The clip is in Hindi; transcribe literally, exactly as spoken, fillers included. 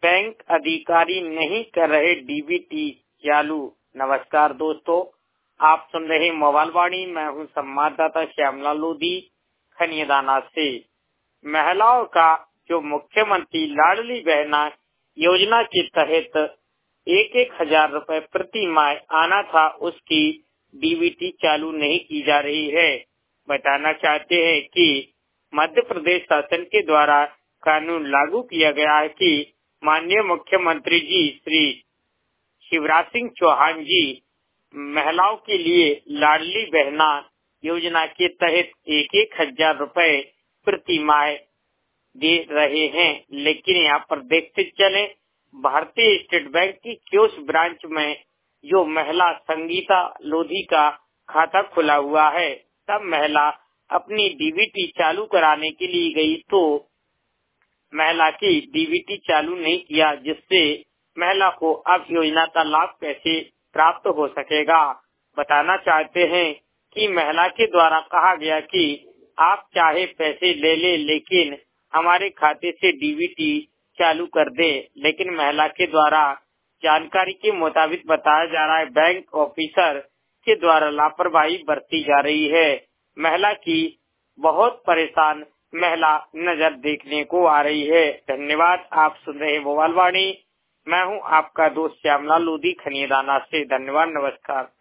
बैंक अधिकारी नहीं कर रहे डीबीटी चालू। नमस्कार दोस्तों, आप सुन रहे मोबाइल वाणी। मैं हूं संवाददाता श्यामलाल लोधी खनियादाना से। महिलाओं का जो मुख्यमंत्री लाडली बहना योजना के तहत एक एक हजार रुपए प्रति माह आना था, उसकी डीबीटी चालू नहीं की जा रही है। बताना चाहते हैं कि मध्य प्रदेश शासन के द्वारा कानून लागू किया गया है कि माननीय मुख्यमंत्री जी श्री शिवराज सिंह चौहान जी महिलाओं के लिए लाडली बहना योजना के तहत एक एक हजार रुपए प्रति माह दे रहे हैं। लेकिन यहाँ पर देखते चले, भारतीय स्टेट बैंक की क्योस ब्रांच में जो महिला संगीता लोधी का खाता खुला हुआ है, तब महिला अपनी डीबीटी चालू कराने के लिए गई तो महिला की डीबीटी चालू नहीं किया, जिससे महिला को अब योजना का लाभ कैसे प्राप्त हो सकेगा। बताना चाहते हैं कि महिला के द्वारा कहा गया कि आप चाहे पैसे ले ले, लेकिन हमारे खाते से डीबीटी चालू कर दे। लेकिन महिला के द्वारा जानकारी के मुताबिक बताया जा रहा है, बैंक ऑफिसर के द्वारा लापरवाही बरती जा रही है। महिला की बहुत परेशान महिला नजर देखने को आ रही है। धन्यवाद। आप सुन रहे मोबाइल वाणी। मैं हूं आपका दोस्त श्यामलाल लोधी खनियादाना से। धन्यवाद, नमस्कार।